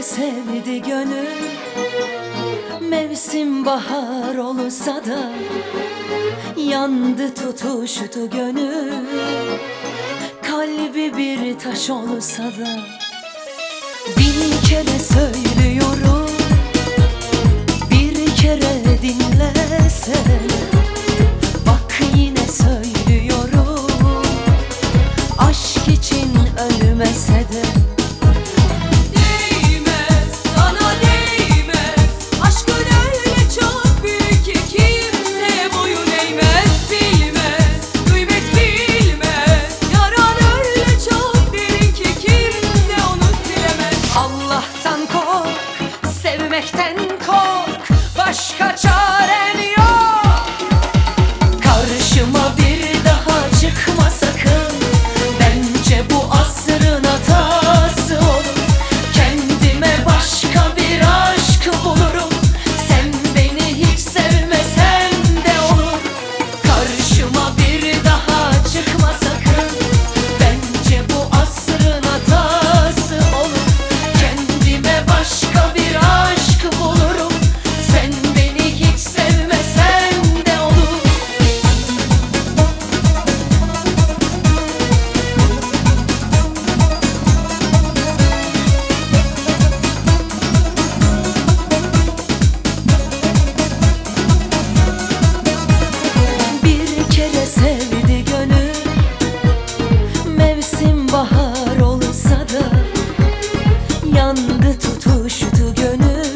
kere sevdi gönül, mevsim bahar olsa da yandı tutuştu gönül. Kalbi bir taş olsa da bin kere söylüyorum, bir kere dinlesene. Bak yine söylüyorum, aşk için ölmese de. Sevmekten kork, başka çaren yok. Karşıma bir daha çıkma sakın, bence bu asrın hatası olur. Kendime başka bir aşk bulurum, sen beni hiç sevmesen de olur. Karşıma bir daha çıkma sakın, bence bu asrın hatası olur. Kendime başka bir bulurum, sen beni hiç sevmesen de olur. Bir kere sevdi gönül, mevsim bahar olsa da yandı tutuştu gönül.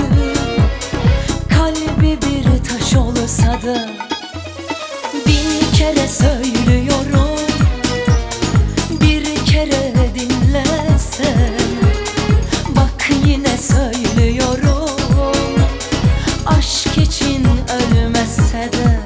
Kalbi bir taş olsa da bin kere söylüyorum, bir kere dinlesen. Bak yine söylüyorum, aşk için ölmezse de.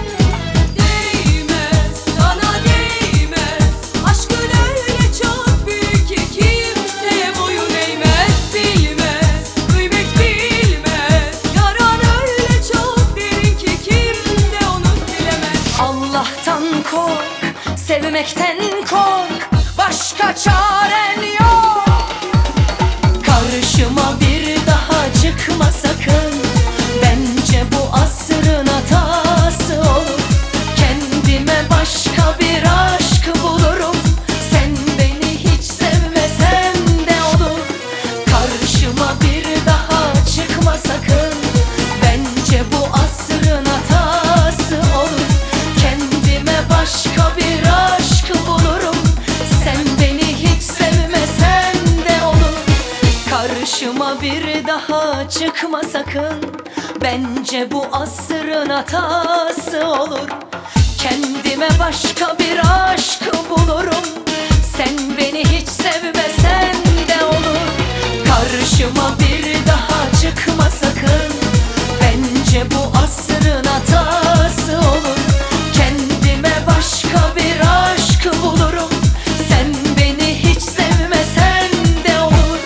Kork, sevmekten kork, başka çaren yok. Karşıma bir daha çıkma sakın, bence bu asrın hatası olur. Kendime başka bir aşk bulurum, sen beni hiç sevmesen de olur. Karşıma bir daha çıkma sakın, bence bu asrın hatası olur. Başka bir aşk bulurum, sen beni hiç sevmesen de olur. Karşıma bir daha çıkma sakın, bence bu asrın hatası olur. Kendime başka bir aşk bulurum, sen beni hiç sevmesen de olur. Karşıma bir daha çıkma sakın, bence bu asrın hatası olur. Başka bir aşk bulurum, sen beni hiç sevmesen de olur.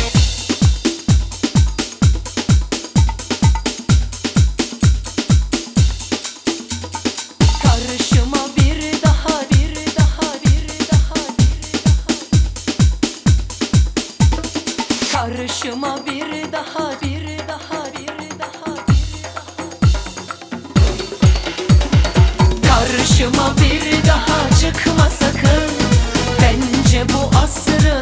Karşıma bir daha, bir daha, bir daha, bir daha. Karşıma bir daha, bir daha, bir daha, karşıma bir daha çıkma sakın, bence bu asrın